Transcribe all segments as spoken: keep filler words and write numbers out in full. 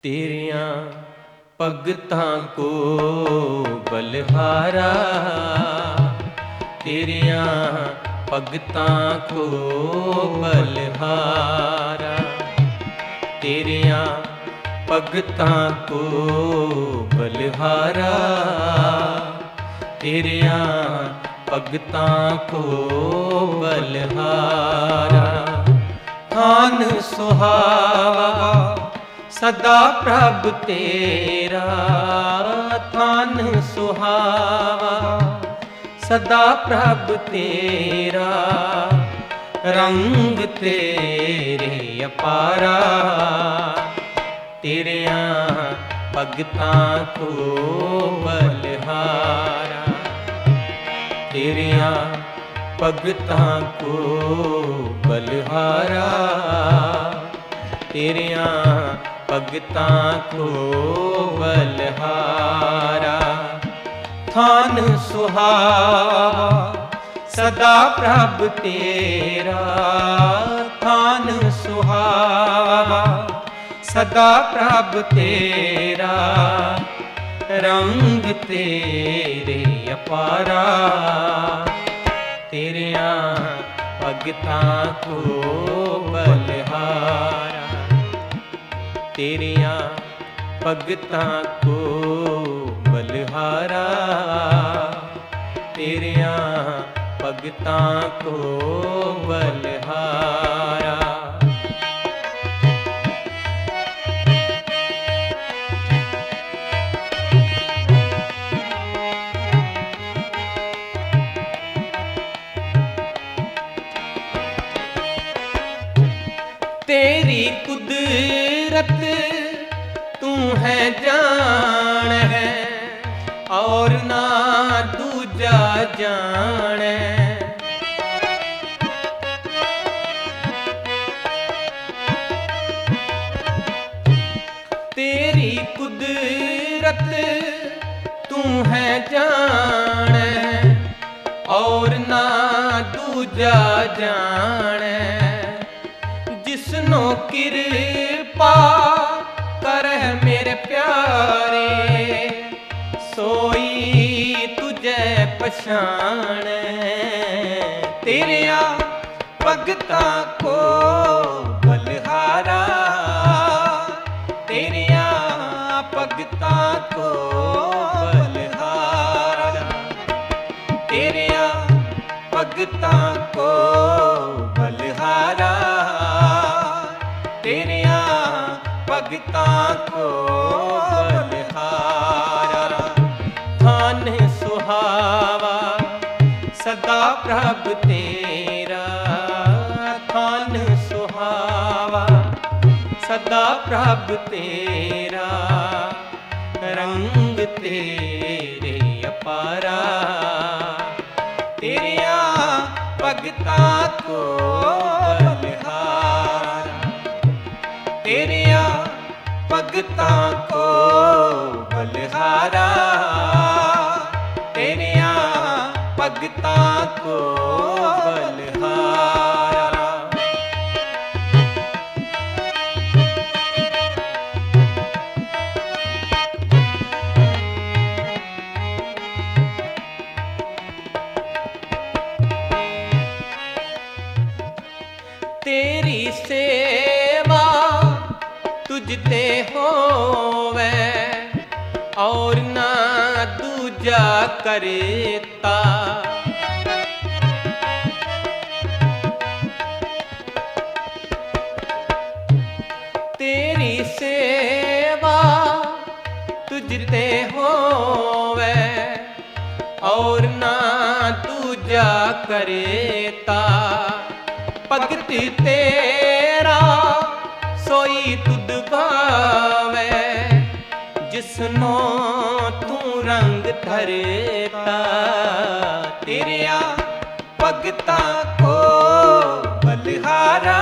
तेरियां भगतां को बलिहारा, तेरियां भगतां को बलिहारा, तेरियां भगतां को बलिहारा, तेरियां भगतां को बलिहारा। थान सुहावा सदा प्रभ तेरा, थान सुहावा सदा प्रभ तेरा, रंग तेरे अपारा, तेरियां भगतां को बलिहारा, तेरियां भगतां को बलिहारा, तेरियां भगतां को बलिहारा। थान सुहावा सदा प्रभ तेरा, थान सुहावा सदा प्रभ तेरा, रंग तेरे अपारा, तेरियां भगतां को बलिहारा, तेरियां भगतां को बलिहारा, तेरियां भगतां को बलिहारा। तेरी कुदरत तू है जान है, और ना दूजा जान है। तेरी कुदरत तू है जान है, और ना दूजा जान है। जिसनो कृपा करह मेरे प्यारे, सोई तुझे पछाण। तेरियां भगतां को बलिहारा, तेरियां भगतां को बलिहारा, तेरियां भगतां को बलिहारा, तेरियां भगतां को बलिहारा। थान सुहावा सदा प्रभ तेरा, थान सुहावा सदा प्रभ तेरा, रंग तेरे अपारा, तेरियां भगतां को बलिहारा, तेरियां भगतां को बलिहारा, तेरियां भगतां को बलिहारा। तेरी सेवा तुझते होवे, और ना दूजा करता। तेरी सेवा तुझते होवे, और ना दूजा करता। भगत तेरा सोई तुद भावे, जिसनो तू रंग धरता। तेरियां भगतां को बलिहारा,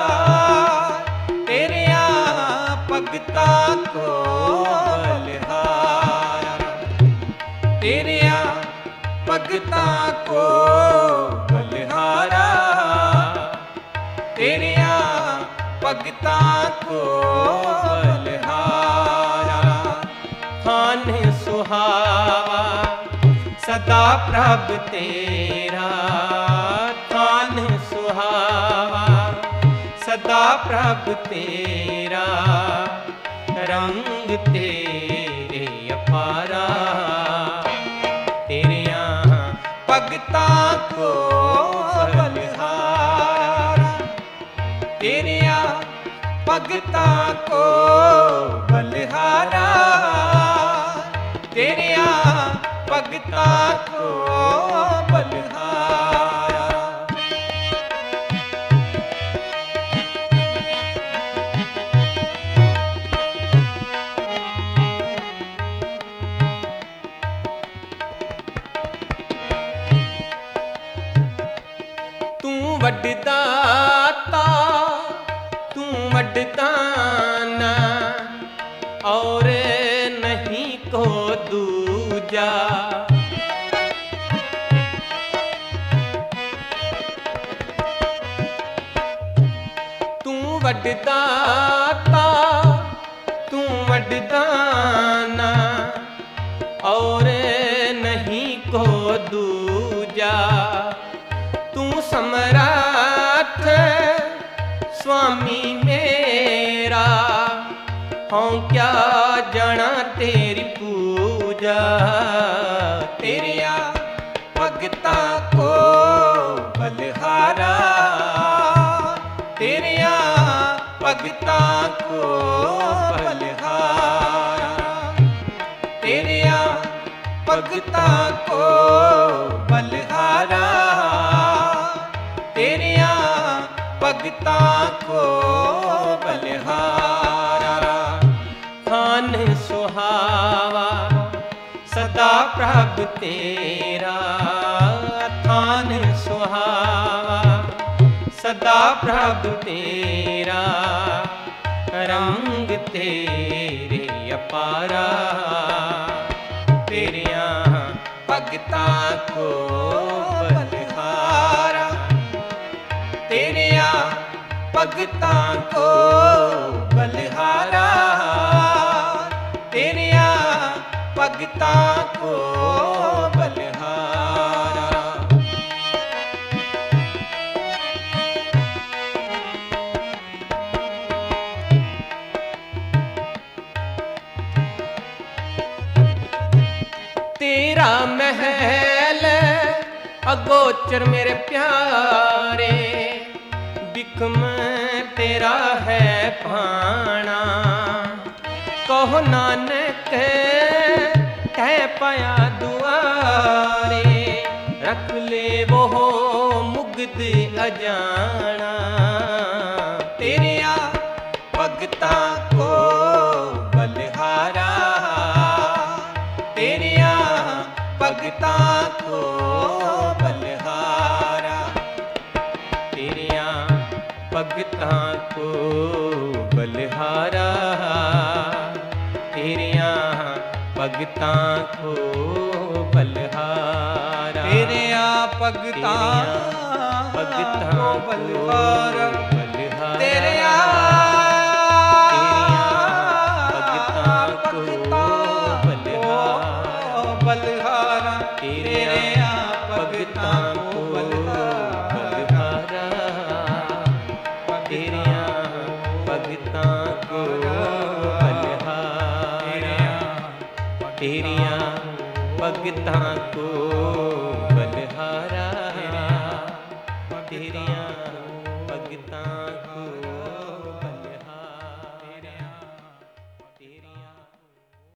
तेरियां भगतां को बलिहारा, तेरियां भगतां को बलिहारा, तेरियां भगतां को बलिहारा। ਸੁਹਾਵਾ ਸਦਾ ਪ੍ਰਭ ਤੇਰਾ ਥਾਨ ਸੁਹਾਵਾ ਸਦਾ ਪ੍ਰਭ ਤੇਰਾ ਰੰਗ ਤੇਰੇ ਅਪਾਰਾ ਤੇਰੀਆਂ ਭਗਤਾਂ ਕੋ ਬਲਿਹਾਰਾ ਤੇਰੀਆਂ ਭਗਤਾਂ ਕੋ ਬਲਿਹਾਰਾ ਤੇਰੀਆਂ ਭਗਤਾਂ ਕੋ ਬਲਿਹਾਰਾ ਤੂੰ ਵੱਡ ਦਾਤਾ ਤੂੰ ਵੱਡ ਦਾਨਾ ਔਰ ਨਹੀਂ ਕੋ ਦੂਜਾ ਤੂੰ ਵੱਡ ਦਾਤਾ ਤੂੰ ਵੱਡ ਦਾਨਾ ਔਰ ਨਹੀਂ ਕੋ ਦੂਜਾ ਤੂੰ ਸਮਰੱਥ स्वामी मेरा हों क्या जाना तेरी पूजा तेरिया भगतां को बलिहारा तेरिया भगतां को बलिहारा तेरिया भगतां को बलिहारा तेरिया भगतां को बलिहारा थान सुहावा सदा प्रभ तेरा थान सुहावा सदा प्रभ तेरा रंग तेरे अपारा तेरिया भगतां को बलिहारा तेरिया भगतां को बलिहारा तेरिया भगतां को बलिहारा तेरा महल अगोचर मेरे प्यारे बिकम तेरा है भाना कहो नानक कह पाया दुआरे रख ले वो मुग्ध अजाना तेरिया भगतां को बलिहारा तेरिया भगतां को बलिहारा तेरिया भगतां को बलिहारा तेरिया भगतां को बलिहारा तेरिया भगतां भगतां को बलिहारा तेरिया भगतां को बलिहारा तेरिया भगतां को बलिहारा तेरिया भगतां को बलिहारा तेरिया भगतां को बलिहारा तेरिया